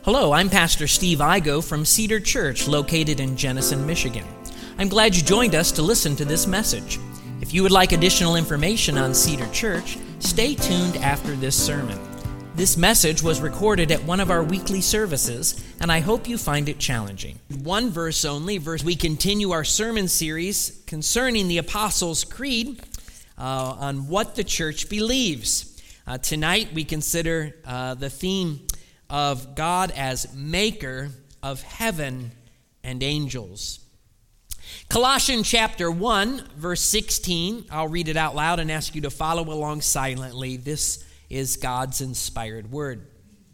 Hello, I'm Pastor Steve Igo from Cedar Church, located in Jenison, Michigan. I'm glad you joined us to listen to this message. If you would like additional information on Cedar Church, stay tuned after this sermon. This message was recorded at one of our weekly services, and I hope you find it challenging. One verse only. We continue our sermon series concerning the Apostles' Creed on what the church believes. Tonight we consider the theme of God as maker of heaven and angels. Colossians chapter 1, verse 16. I'll read it out loud and ask you to follow along silently. This is God's inspired word.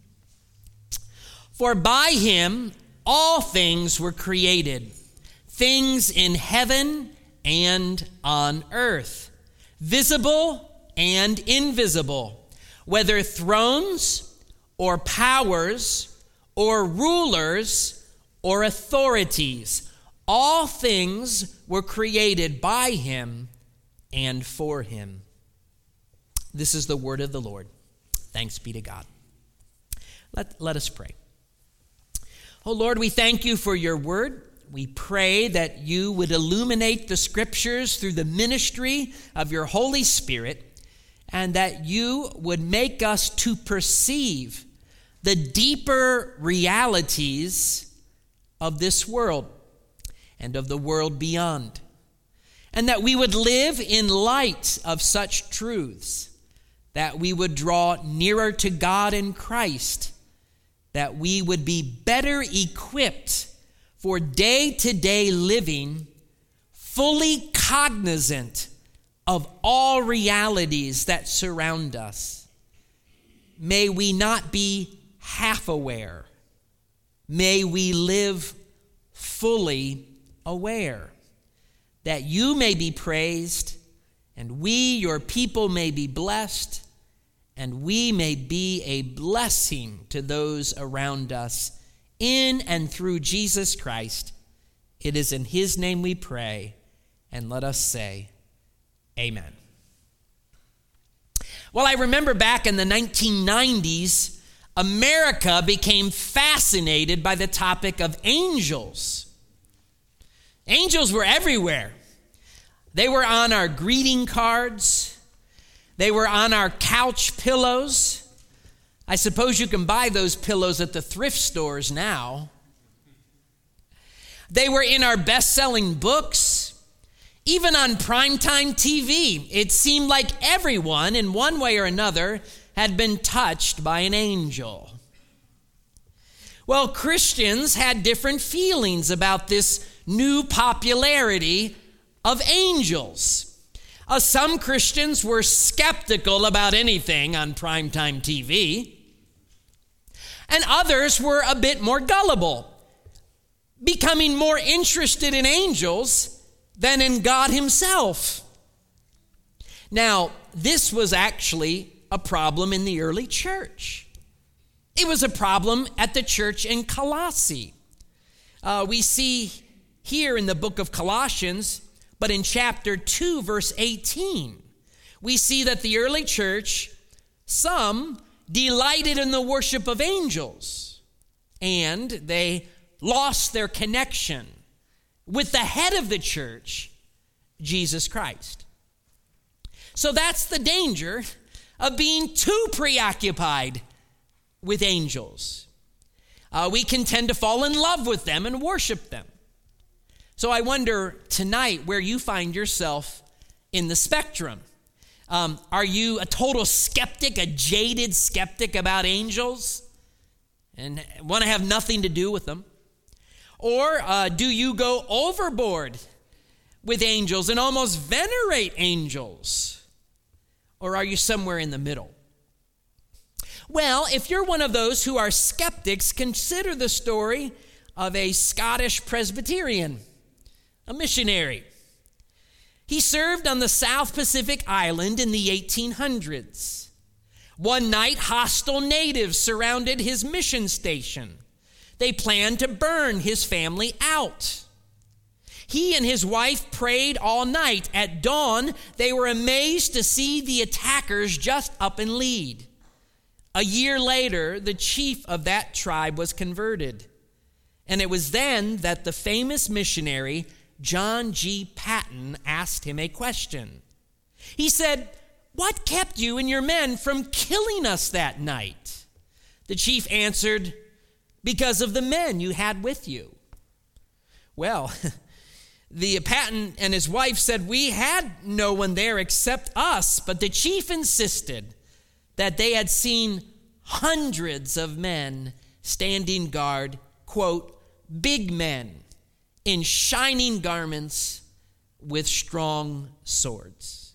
For by him all things were created, things in heaven and on earth, visible and invisible, whether thrones or powers or rulers or authorities. All things were created by him and for him. This is the word of the Lord. Thanks be to God. Let us pray. Oh Lord, we thank you for your word. We pray that you would illuminate the scriptures through the ministry of your Holy Spirit, and that you would make us to perceive the deeper realities of this world and of the world beyond, and that we would live in light of such truths, that we would draw nearer to God in Christ, that we would be better equipped for day-to-day living, fully cognizant of all realities that surround us. May we not be half aware. May we live fully aware, that you may be praised, and we, your people, may be blessed, and we may be a blessing to those around us in and through Jesus Christ. It is in his name we pray, and let us say, amen. Well, I remember back in the 1990s, America became fascinated by the topic of angels. Angels were everywhere. They were on our greeting cards. They were on our couch pillows. I suppose you can buy those pillows at the thrift stores now. They were in our best-selling books. Even on primetime TV, it seemed like everyone, in one way or another, had been touched by an angel. Well, Christians had different feelings about this new popularity of angels. Some Christians were skeptical about anything on primetime TV, and others were a bit more gullible, becoming more interested in angels than in God himself. Now, this was actually a problem in the early church. It was a problem at the church in Colossae. We see here in the book of Colossians, but in chapter 2, verse 18, we see that the early church, some delighted in the worship of angels, and they lost their connection with the head of the church, Jesus Christ. So that's the danger of being too preoccupied with angels. We can tend to fall in love with them and worship them. So I wonder tonight where you find yourself in the spectrum. Are you a total skeptic, a jaded skeptic about angels and want to have nothing to do with them? Or do you go overboard with angels and almost venerate angels? Or are you somewhere in the middle? Well, if you're one of those who are skeptics, consider the story of a Scottish Presbyterian, a missionary. He served on the South Pacific Island in the 1800s. One night, hostile natives surrounded his mission station. They planned to burn his family out. He and his wife prayed all night. At dawn, they were amazed to see the attackers just up and lead. A year later, the chief of that tribe was converted. And it was then that the famous missionary John G. Paton asked him a question. He said, "What kept you and your men from killing us that night?" The chief answered, "Because of the men you had with you." Well, the Paton and his wife said, "We had no one there except us," but the chief insisted that they had seen hundreds of men standing guard, quote, "big men in shining garments with strong swords."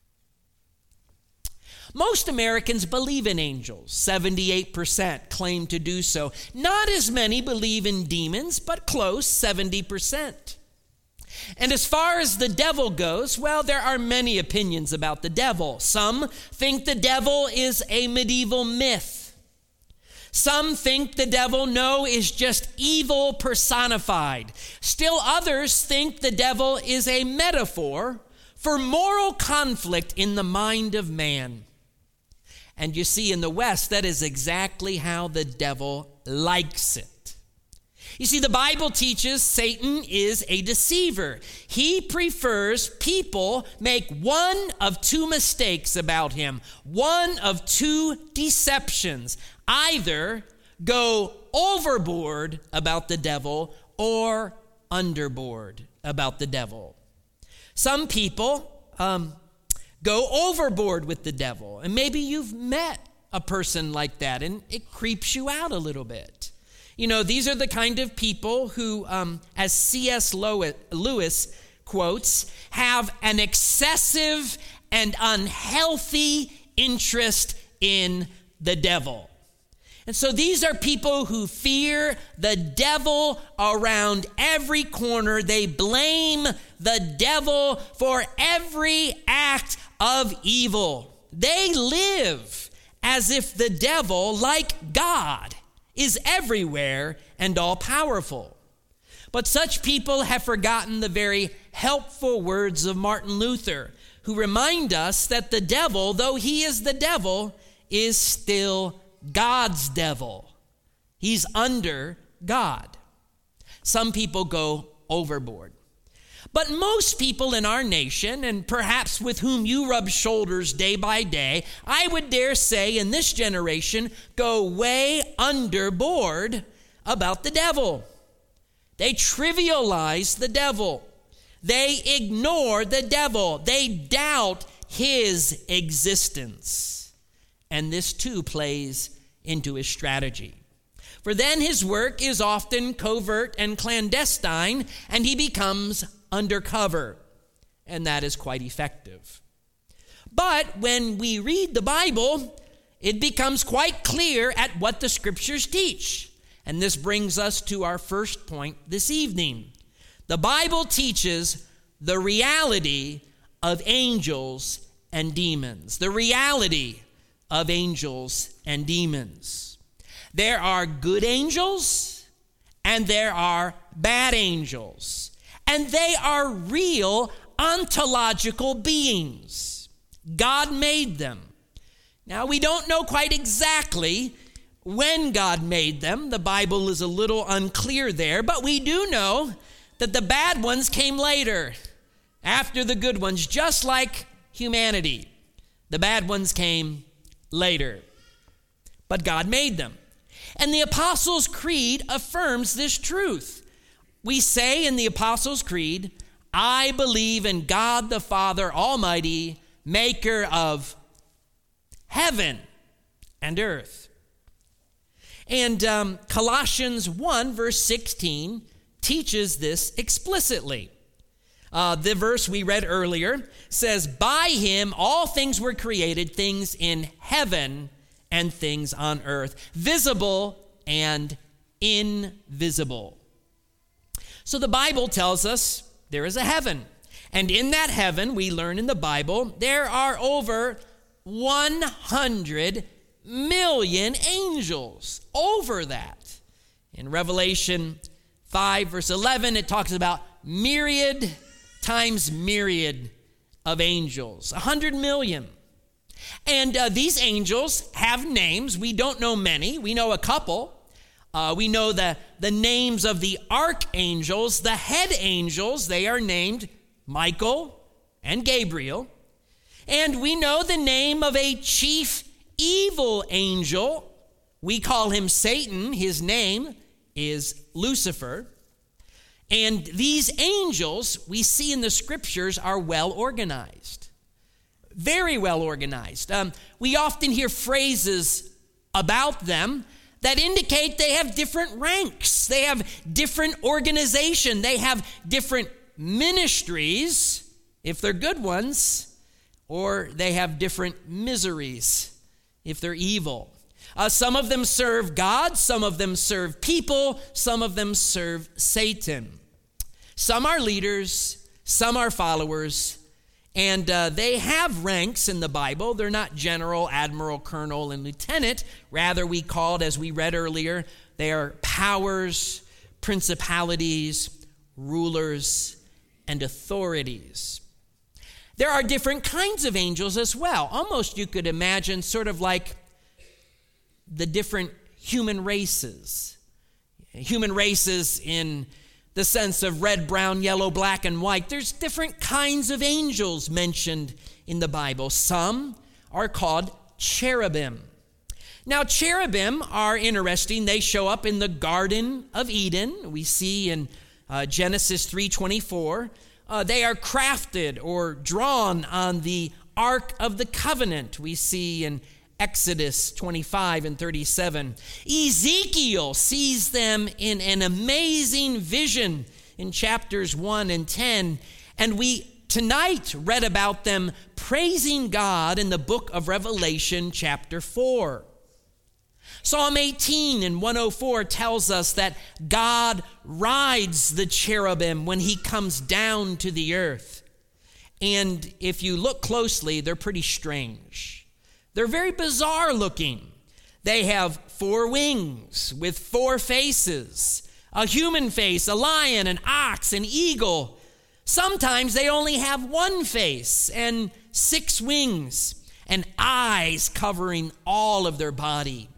Most Americans believe in angels. 78% claim to do so. Not as many believe in demons, but close, 70%. And as far as the devil goes, well, there are many opinions about the devil. Some think the devil is a medieval myth. Some think the devil, is just evil personified. Still others think the devil is a metaphor for moral conflict in the mind of man. And you see, in the West, that is exactly how the devil likes it. You see, the Bible teaches Satan is a deceiver. He prefers people make one of two mistakes about him, one of two deceptions. Either go overboard about the devil or underboard about the devil. Some people go overboard with the devil, and maybe you've met a person like that, and it creeps you out a little bit. These are the kind of people who, as C.S. Lewis quotes, have an excessive and unhealthy interest in the devil. And so these are people who fear the devil around every corner. They blame the devil for every act of evil. They live as if the devil, like God, is everywhere and all-powerful. But such people have forgotten the very helpful words of Martin Luther, who remind us that the devil, though he is the devil, is still God's devil. He's under God. Some people go overboard. But most people in our nation, and perhaps with whom you rub shoulders day by day, I would dare say in this generation, go way underboard about the devil. They trivialize the devil. They ignore the devil. They doubt his existence. And this too plays into his strategy. For then his work is often covert and clandestine, and he becomes undercover, and that is quite effective. But when we read the Bible, it becomes quite clear at what the scriptures teach. And this brings us to our first point this evening. The Bible teaches the reality of angels and demons. The reality of angels and demons. There are good angels and there are bad angels. And they are real ontological beings. God made them. Now, we don't know quite exactly when God made them. The Bible is a little unclear there, but we do know that the bad ones came later, after the good ones, just like humanity. The bad ones came later, but God made them. And the Apostles' Creed affirms this truth. We say in the Apostles' Creed, I believe in God the Father Almighty, maker of heaven and earth. And Colossians 1 verse 16 teaches this explicitly. The verse we read earlier says, by him all things were created, things in heaven and things on earth, visible and invisible. So the Bible tells us there is a heaven. And in that heaven, we learn in the Bible, there are over 100 million angels. Over that. In Revelation 5 verse 11, it talks about myriad times myriad of angels. 100 million. And these angels have names. We don't know many. We know a couple. We know the names of the archangels, the head angels. They are named Michael and Gabriel. And we know the name of a chief evil angel. We call him Satan. His name is Lucifer. And these angels, we see in the scriptures, are well organized. Very well organized. We often hear phrases about them that indicate they have different ranks. They have different organization. They have different ministries, if they're good ones, or they have different miseries, if they're evil. Some of them serve God, some of them serve people, some of them serve Satan. Some are leaders, some are followers, and they have ranks in the Bible. They're not general, admiral, colonel, and lieutenant. Rather, we called, as we read earlier, they are powers, principalities, rulers, and authorities. There are different kinds of angels as well. Almost you could imagine sort of like the different human races. Human races in the sense of red, brown, yellow, black, and white. There's different kinds of angels mentioned in the Bible. Some are called cherubim. Now, cherubim are interesting. They show up in the Garden of Eden. We see in Genesis 3:24. They are crafted or drawn on the Ark of the Covenant. We see in Exodus 25 and 37. Ezekiel sees them in an amazing vision in chapters 1 and 10. And we tonight read about them praising God in the book of Revelation chapter 4. Psalm 18 and 104 tells us that God rides the cherubim when he comes down to the earth. And if you look closely, they're pretty strange. They're very bizarre looking. They have 4 wings with 4 faces, a human face, a lion, an ox, an eagle. Sometimes they only have 1 face and 6 wings and eyes covering all of their body.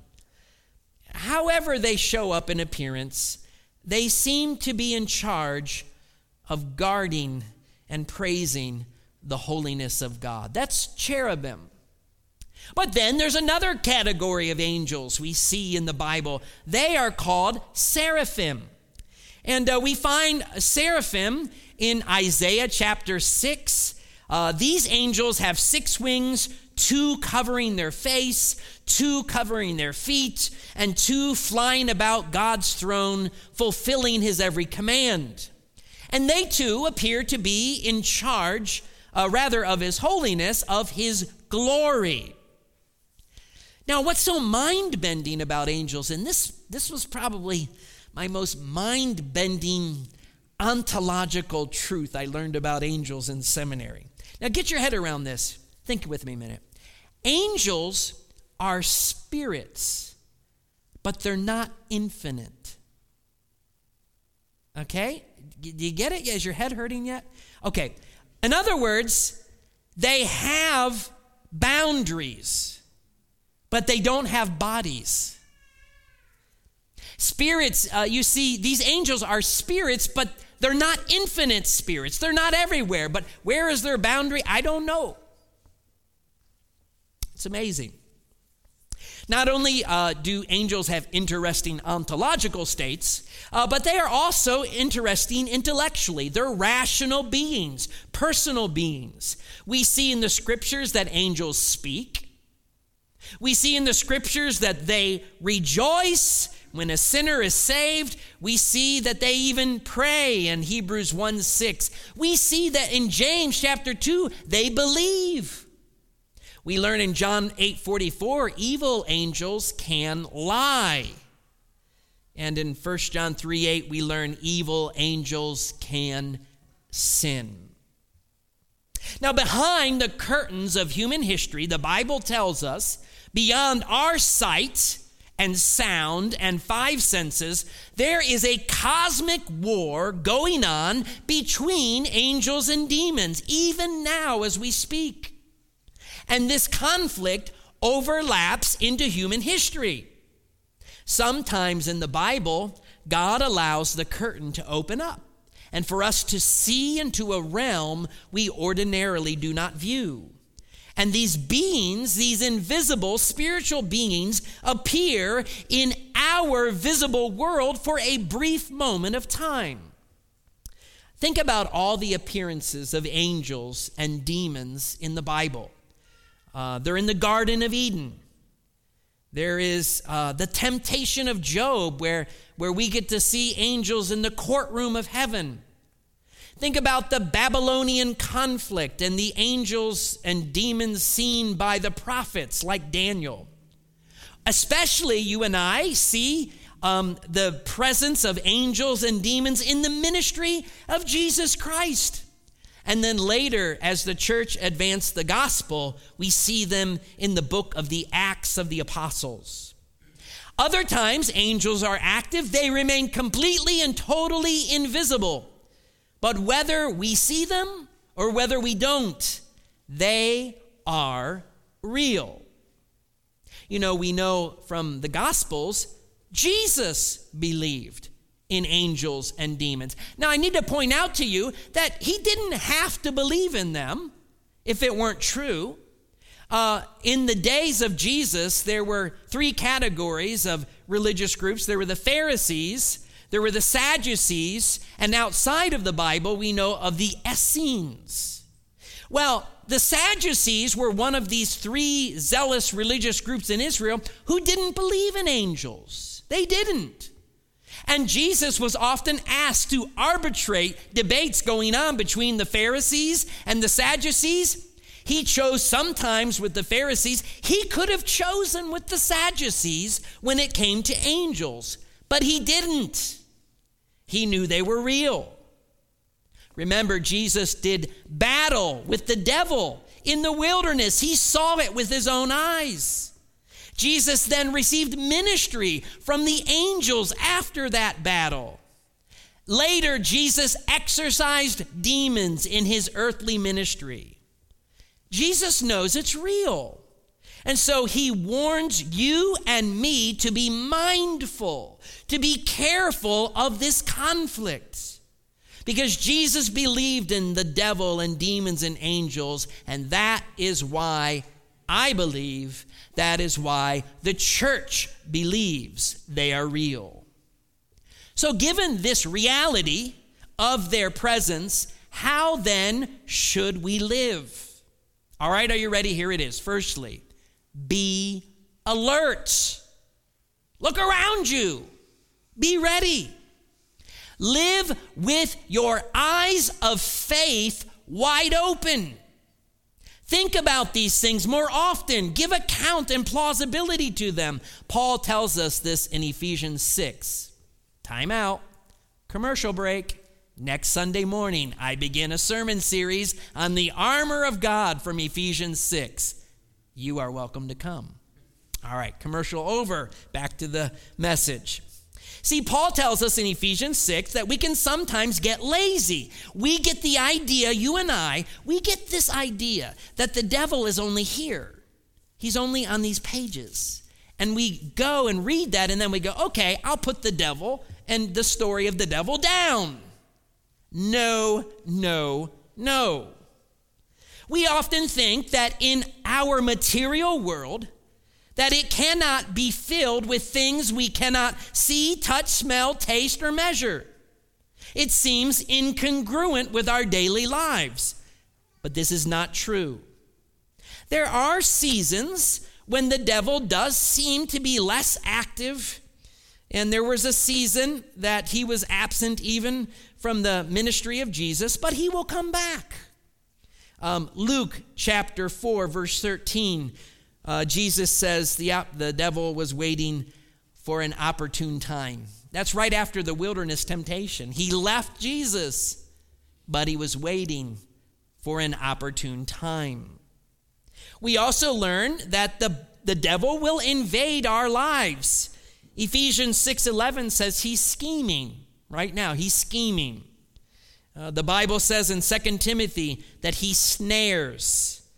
However they show up in appearance, they seem to be in charge of guarding and praising the holiness of God. That's cherubim. But then there's another category of angels we see in the Bible. They are called seraphim. And we find seraphim in Isaiah chapter 6. These angels have 6 wings, 2 covering their face, 2 covering their feet, and 2 flying about God's throne, fulfilling his every command. And they too appear to be in charge, of his holiness, of his glory. Now, what's so mind-bending about angels, and this was probably my most mind-bending ontological truth I learned about angels in seminary. Now, get your head around this. Think with me a minute. Angels are spirits, but they're not infinite. Okay? Do you get it? Is your head hurting yet? Okay. In other words, they have boundaries, but they don't have bodies. Spirits, you see, these angels are spirits, but they're not infinite spirits. They're not everywhere. But where is their boundary? I don't know. It's amazing. Not only do angels have interesting ontological states, but they are also interesting intellectually. They're rational beings, personal beings. We see in the scriptures that angels speak. We see in the scriptures that they rejoice when a sinner is saved. We see that they even pray in Hebrews 1:6. We see that in James chapter 2, they believe. We learn in John 8:44, evil angels can lie. And in 1 John 3:8, we learn evil angels can sin. Now, behind the curtains of human history, the Bible tells us, beyond our sight and sound and 5 senses, there is a cosmic war going on between angels and demons, even now as we speak. And this conflict overlaps into human history. Sometimes in the Bible, God allows the curtain to open up and for us to see into a realm we ordinarily do not view. And these beings, these invisible spiritual beings, appear in our visible world for a brief moment of time. Think about all the appearances of angels and demons in the Bible. They're in the Garden of Eden. There is the temptation of Job, where we get to see angels in the courtroom of heaven. Think about the Babylonian conflict and the angels and demons seen by the prophets like Daniel. Especially you and I see the presence of angels and demons in the ministry of Jesus Christ. And then later, as the church advanced the gospel, we see them in the book of the Acts of the Apostles. Other times, angels are active. They remain completely and totally invisible. But whether we see them or whether we don't, they are real. You know, we know from the Gospels, Jesus believed in angels and demons. Now, I need to point out to you that he didn't have to believe in them if it weren't true. In the days of Jesus, there were three categories of religious groups. There were the Pharisees, there were the Sadducees, and outside of the Bible, we know of the Essenes. Well, the Sadducees were one of these three zealous religious groups in Israel who didn't believe in angels. They didn't. And Jesus was often asked to arbitrate debates going on between the Pharisees and the Sadducees. He chose sometimes with the Pharisees. He could have chosen with the Sadducees when it came to angels, but he didn't. He knew they were real. Remember, Jesus did battle with the devil in the wilderness. He saw it with his own eyes. Jesus then received ministry from the angels after that battle. Later, Jesus exorcised demons in his earthly ministry. Jesus knows it's real. And so he warns you and me to be mindful, to be careful of this conflict. Because Jesus believed in the devil and demons and angels, and that is why I believe, that is why the church believes they are real. So given this reality of their presence, how then should we live? All right, are you ready? Here it is. Firstly, be alert. Look around you. Be ready. Live with your eyes of faith wide open. Think about these things more often. Give account and plausibility to them. Paul tells us this in Ephesians 6. Time out. Commercial break. Next Sunday morning, I begin a sermon series on the armor of God from Ephesians 6. You are welcome to come. All right, commercial over. Back to the message. See, Paul tells us in Ephesians 6 that we can sometimes get lazy. We get the idea, you and I, we get this idea that the devil is only here. He's only on these pages. And we go and read that, and then we go, okay, I'll put the devil and the story of the devil down. No, no, no. We often think that in our material world, that it cannot be filled with things we cannot see, touch, smell, taste, or measure. It seems incongruent with our daily lives, but this is not true. There are seasons when the devil does seem to be less active, and there was a season that he was absent even from the ministry of Jesus, but he will come back. Luke chapter 4, verse 13, Jesus says the devil was waiting for an opportune time. That's right after the wilderness temptation. He left Jesus, but he was waiting for an opportune time. We also learn that the devil will invade our lives. Ephesians 6:11 says he's scheming. Right now, he's scheming. The Bible says in 2 Timothy that he snares.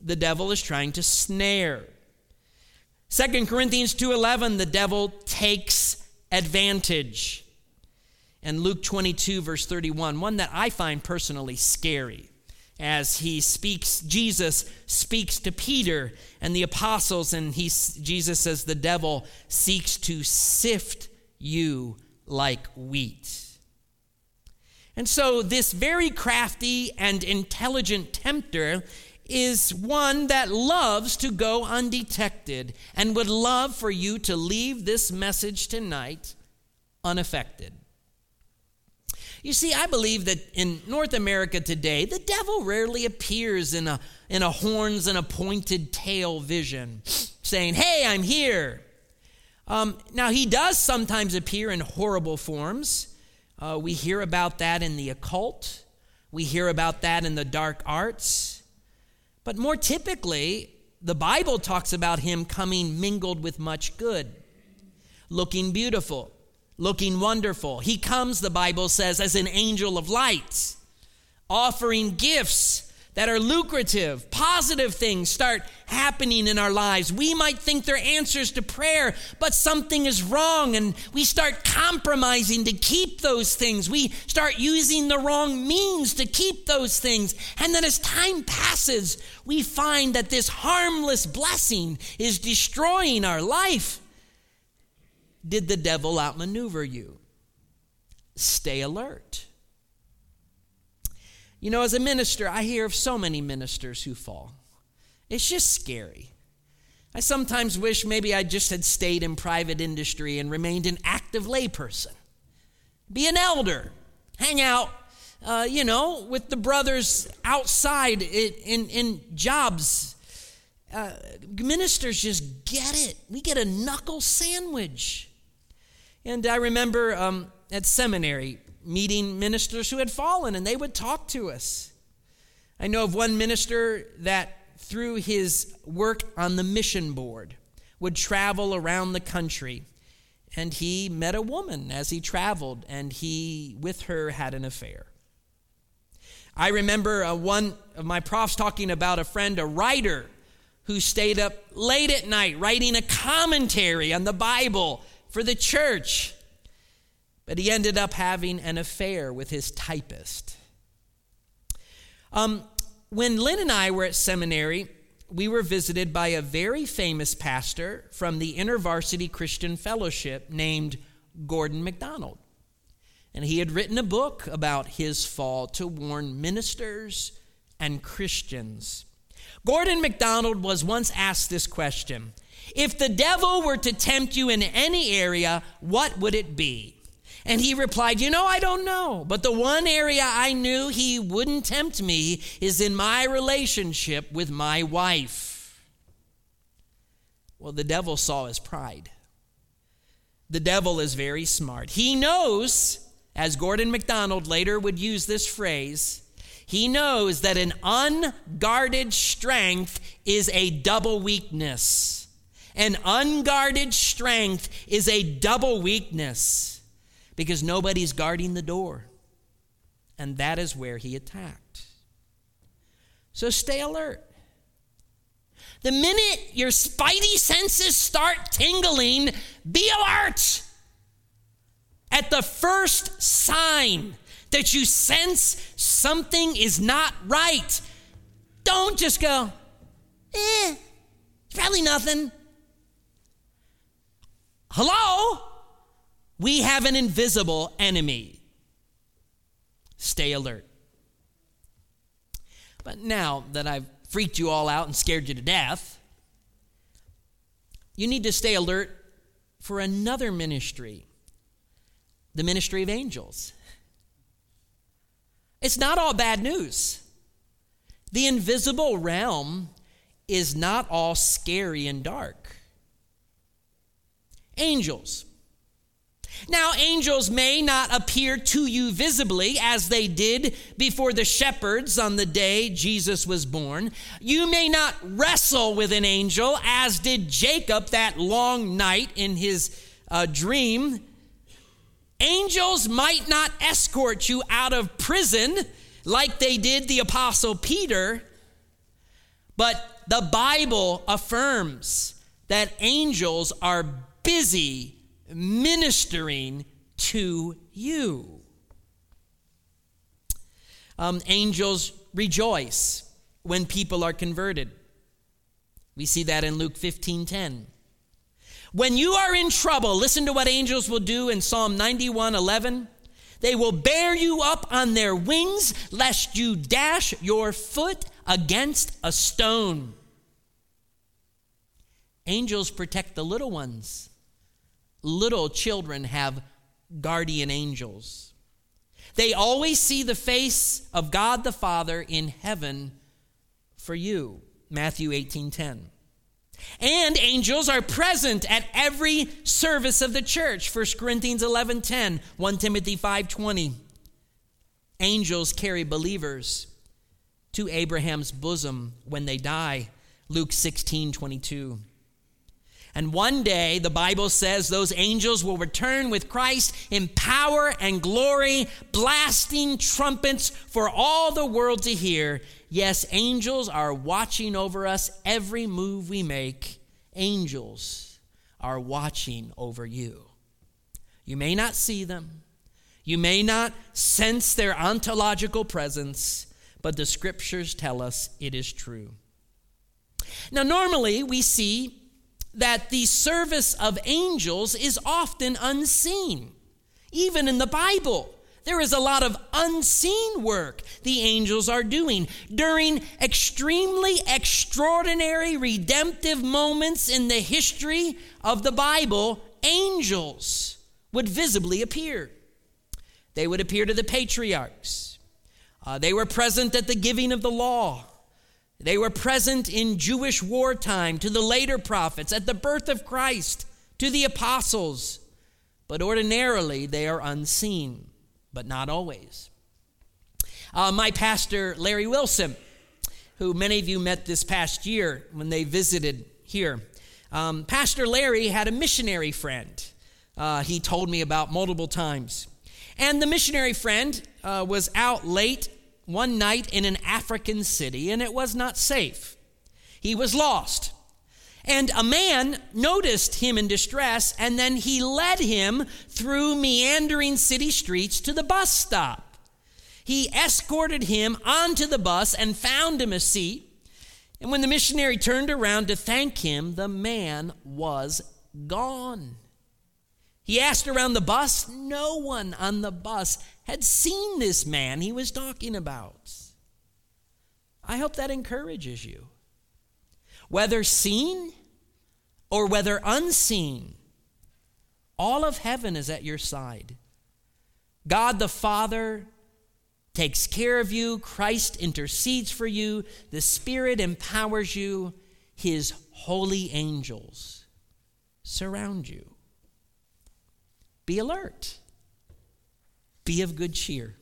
the devil is trying to snare. 2 Corinthians 2:11, the devil takes advantage. And Luke 22, verse 31, one that I find personally scary, as Jesus speaks to Peter and the apostles, and Jesus says the devil seeks to sift you like wheat. And so this very crafty and intelligent tempter is one that loves to go undetected and would love for you to leave this message tonight unaffected. You see, I believe that in North America today, the devil rarely appears in a horns and a pointed tail vision, saying, "Hey, I'm here." Now, he does sometimes appear in horrible forms. We hear about that in the occult. We hear about that in the dark arts. But more typically, the Bible talks about him coming mingled with much good, looking beautiful, looking wonderful. He comes, the Bible says, as an angel of light, offering gifts that are lucrative. Positive things start happening in our lives. We might think they're answers to prayer, but something is wrong, and we start compromising to keep those things. We start using the wrong means to keep those things. And then as time passes, we find that this harmless blessing is destroying our life. Did the devil outmaneuver you? Stay alert. You know, as a minister, I hear of so many ministers who fall. It's just scary. I sometimes wish maybe I just had stayed in private industry and remained an active layperson. Be an elder. Hang out, with the brothers outside in jobs. Ministers just get it. We get a knuckle sandwich. And I remember at seminary, meeting ministers who had fallen, and they would talk to us. I know of one minister that through his work on the mission board would travel around the country, and he met a woman as he traveled, and he with her had an affair. I remember one of my profs talking about a friend, a writer, who stayed up late at night writing a commentary on the Bible for the church. But he ended up having an affair with his typist. When Lynn and I were at seminary, we were visited by a very famous pastor from the InterVarsity Christian Fellowship named Gordon MacDonald. And he had written a book about his fall to warn ministers and Christians. Gordon MacDonald was once asked this question: if the devil were to tempt you in any area, what would it be? And he replied, I don't know, but the one area I knew he wouldn't tempt me is in my relationship with my wife. Well, the devil saw his pride. The devil is very smart. He knows, as Gordon MacDonald later would use this phrase, he knows that an unguarded strength is a double weakness. An unguarded strength is a double weakness. Because nobody's guarding the door. And that is where he attacked. So stay alert. The minute your spidey senses start tingling, be alert. At the first sign that you sense something is not right, don't just go, it's probably nothing. Hello? We have an invisible enemy. Stay alert. But now that I've freaked you all out and scared you to death, you need to stay alert for another ministry, the ministry of angels. It's not all bad news. The invisible realm is not all scary and dark. Angels. Now, angels may not appear to you visibly as they did before the shepherds on the day Jesus was born. You may not wrestle with an angel as did Jacob that long night in his dream. Angels might not escort you out of prison like they did the Apostle Peter. But the Bible affirms that angels are busy ministering to you. Angels rejoice when people are converted. We see that in Luke 15:10. When you are in trouble, listen to what angels will do in Psalm 91:11. They will bear you up on their wings, lest you dash your foot against a stone. Angels protect the little ones. Little children have guardian angels. They always see the face of God the Father in heaven for you. Matthew 18:10. And angels are present at every service of the church. 1 Corinthians 11:10, 1 Timothy 5:20. Angels carry believers to Abraham's bosom when they die. Luke 16:22. And one day, the Bible says, those angels will return with Christ in power and glory, blasting trumpets for all the world to hear. Yes, angels are watching over us every move we make. Angels are watching over you. You may not see them. You may not sense their ontological presence, but the scriptures tell us it is true. Now, normally we see that the service of angels is often unseen. Even in the Bible, there is a lot of unseen work the angels are doing. During extremely extraordinary redemptive moments in the history of the Bible, angels would visibly appear. They would appear to the patriarchs. They were present at the giving of the law. They were present in Jewish wartime, to the later prophets, at the birth of Christ, to the apostles. But ordinarily, they are unseen, but not always. My pastor, Larry Wilson, who many of you met this past year when they visited here, Pastor Larry had a missionary friend he told me about multiple times. And the missionary friend was out late one night in an African city, and it was not safe. He was lost. And a man noticed him in distress, and then he led him through meandering city streets to the bus stop. He escorted him onto the bus and found him a seat. And when the missionary turned around to thank him, the man was gone. He asked around the bus. No one on the bus had seen this man he was talking about. I hope that encourages you. Whether seen or whether unseen, all of heaven is at your side. God the Father takes care of you. Christ intercedes for you. The Spirit empowers you. His holy angels surround you. Be alert. Be of good cheer.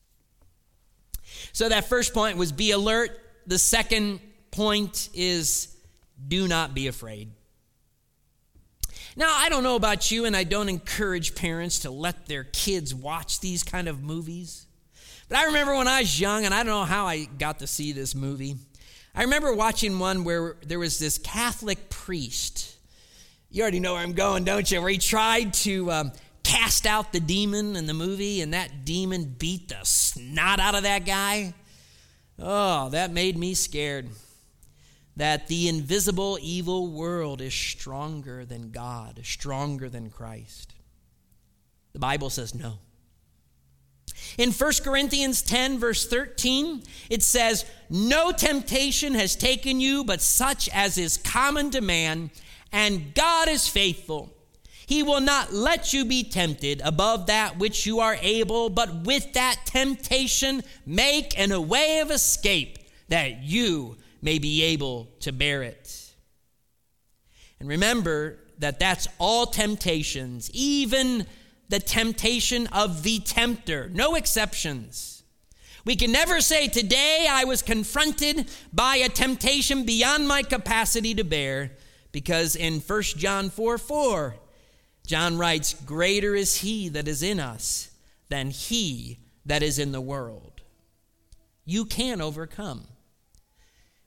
So that first point was be alert. The second point is do not be afraid. Now, I don't know about you, and I don't encourage parents to let their kids watch these kind of movies. But I remember when I was young, and I don't know how I got to see this movie. I remember watching one where there was this Catholic priest. You already know where I'm going, don't you? Where he tried to cast out the demon in the movie, and that demon beat the snot out of that guy. Oh, that made me scared. That the invisible evil world is stronger than God, stronger than Christ. The Bible says no. In 1 Corinthians 10, verse 13, it says, "No temptation has taken you but such as is common to man, and God is faithful. He will not let you be tempted above that which you are able, but with that temptation make a way of escape, that you may be able to bear it." And remember that that's all temptations, even the temptation of the tempter, no exceptions. We can never say, today I was confronted by a temptation beyond my capacity to bear, because in 1 John 4:4, John writes, "Greater is he that is in us than he that is in the world." You can overcome.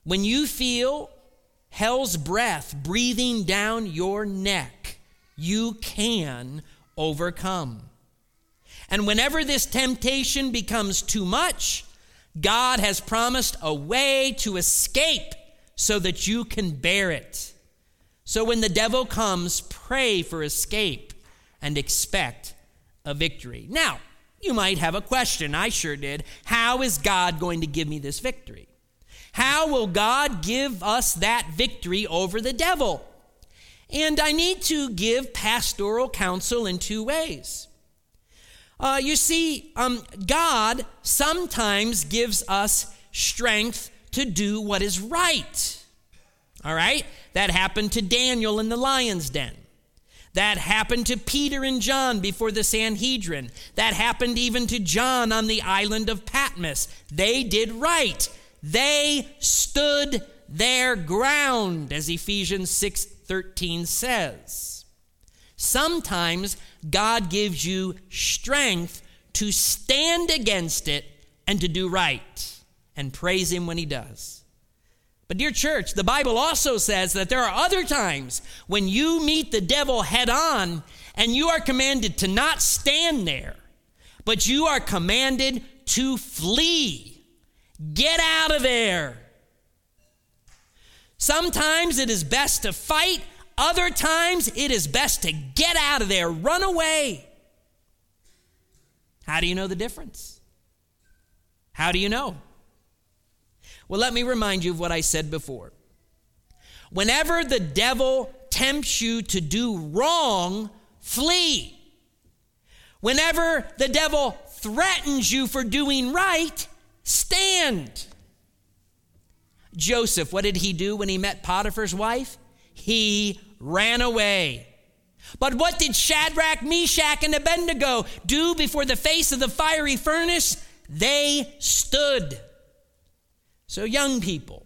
when you feel hell's breath breathing down your neck, you can overcome. And whenever this temptation becomes too much, God has promised a way to escape so that you can bear it. So when the devil comes, pray for escape and expect a victory. Now, you might have a question. I sure did. How is God going to give me this victory? How will God give us that victory over the devil? And I need to give pastoral counsel in two ways. You see, God sometimes gives us strength to do what is right. All right? That happened to Daniel in the lion's den. That happened to Peter and John before the Sanhedrin. That happened even to John on the island of Patmos. They did right. They stood their ground, as Ephesians 6:13 says. Sometimes God gives you strength to stand against it and to do right, and praise him when he does. But dear church, the Bible also says that there are other times when you meet the devil head on and you are commanded to not stand there, but you are commanded to flee. Get out of there. Sometimes it is best to fight. Other times it is best to get out of there, run away. How do you know the difference? How do you know? Well, let me remind you of what I said before. Whenever the devil tempts you to do wrong, flee. Whenever the devil threatens you for doing right, stand. Joseph, what did he do when he met Potiphar's wife? He ran away. But what did Shadrach, Meshach, and Abednego do before the face of the fiery furnace? They stood. So young people,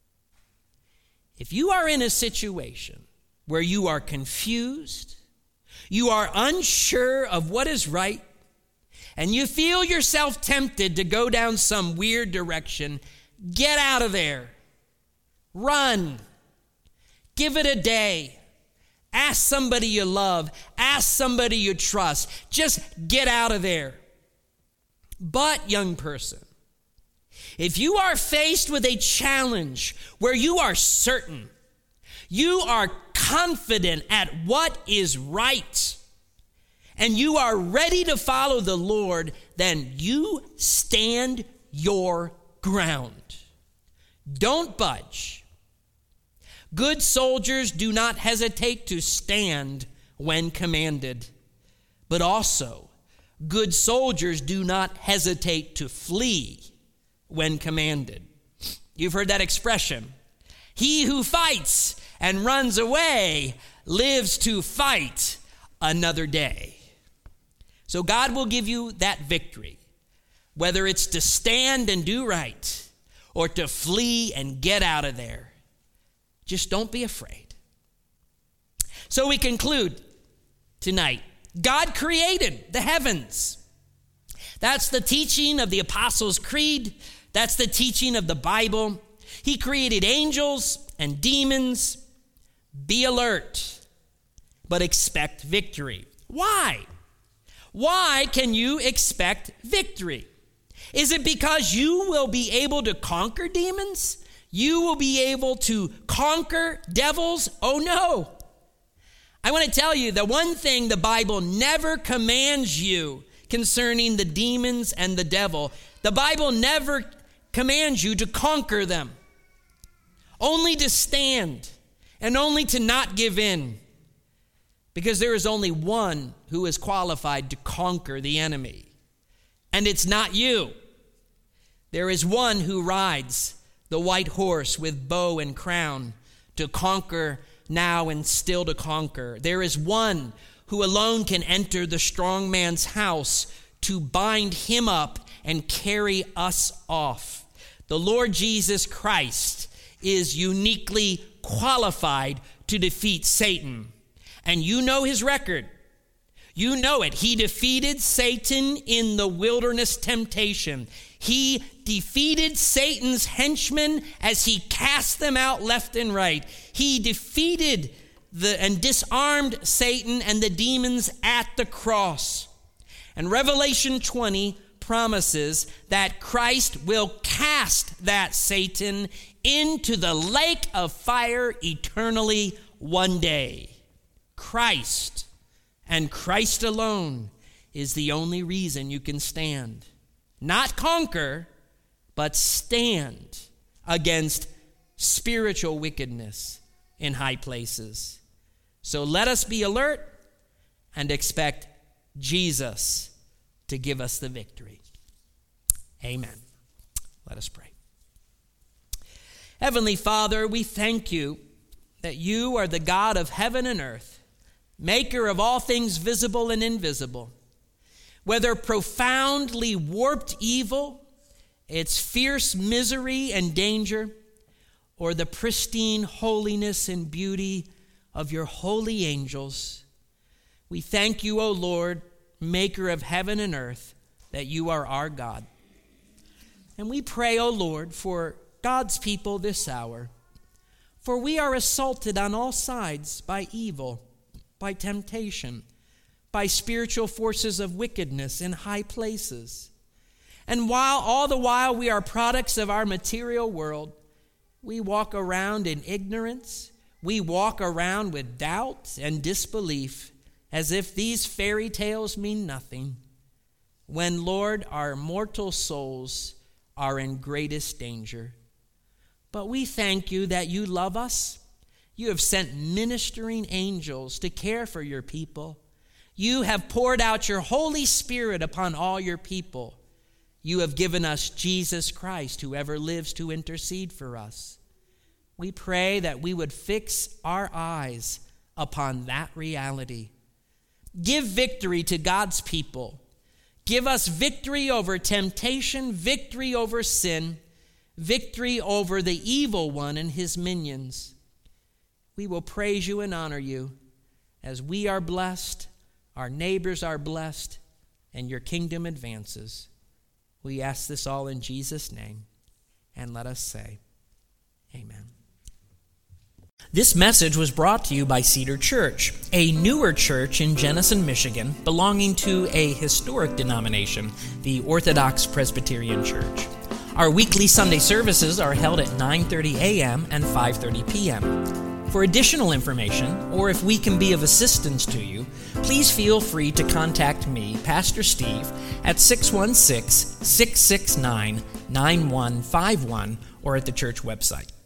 if you are in a situation where you are confused, you are unsure of what is right, and you feel yourself tempted to go down some weird direction, get out of there. Run. Give it a day. Ask somebody you love. Ask somebody you trust. Just get out of there. But, young person, if you are faced with a challenge where you are certain, you are confident at what is right, and you are ready to follow the Lord, then you stand your ground. Don't budge. Good soldiers do not hesitate to stand when commanded, but also good soldiers do not hesitate to flee when commanded. You've heard that expression. He who fights and runs away lives to fight another day. So God will give you that victory, whether it's to stand and do right or to flee and get out of there. Just don't be afraid. So we conclude tonight. God created the heavens. That's the teaching of the Apostles' Creed. That's the teaching of the Bible. He created angels and demons. Be alert, but expect victory. Why? Why can you expect victory? Is it because you will be able to conquer demons? You will be able to conquer devils? Oh no. I want to tell you the one thing the Bible never commands you concerning the demons and the devil. The Bible never commands you to conquer them. Only to stand and only to not give in. Because there is only one who is qualified to conquer the enemy. And it's not you. There is one who rides the white horse with bow and crown to conquer now and still to conquer. There is one who alone can enter the strong man's house to bind him up and carry us off. The Lord Jesus Christ is uniquely qualified to defeat Satan. And you know his record. You know it. He defeated Satan in the wilderness temptation. He defeated Satan's henchmen as he cast them out left and right. He defeated and disarmed Satan and the demons at the cross. And Revelation 20 promises that Christ will cast that Satan into the lake of fire eternally one day. Christ and Christ alone is the only reason you can stand. Not conquer, but stand against spiritual wickedness in high places. So let us be alert and expect Jesus to give us the victory. Amen. Let us pray. Heavenly Father, we thank you that you are the God of heaven and earth, maker of all things visible and invisible. Whether profoundly warped evil, its fierce misery and danger, or the pristine holiness and beauty of your holy angels, we thank you, O Lord, maker of heaven and earth, that you are our God. And we pray, O Lord, for God's people this hour. For we are assaulted on all sides by evil, by temptation, by spiritual forces of wickedness in high places. And all the while we are products of our material world, we walk around in ignorance. We walk around with doubt and disbelief, as if these fairy tales mean nothing, when, Lord, our mortal souls are in greatest danger. But we thank you that you love us. You have sent ministering angels to care for your people. You have poured out your Holy Spirit upon all your people. You have given us Jesus Christ, who ever lives to intercede for us. We pray that we would fix our eyes upon that reality. Give victory to God's people. Give us victory over temptation, victory over sin, victory over the evil one and his minions. We will praise you and honor you as we are blessed, our neighbors are blessed, and your kingdom advances. We ask this all in Jesus' name, and let us say, amen. This message was brought to you by Cedar Church, a newer church in Jenison, Michigan, belonging to a historic denomination, the Orthodox Presbyterian Church. Our weekly Sunday services are held at 9:30 a.m. and 5:30 p.m. For additional information, or if we can be of assistance to you, please feel free to contact me, Pastor Steve, at 616-669-9151 or at the church website.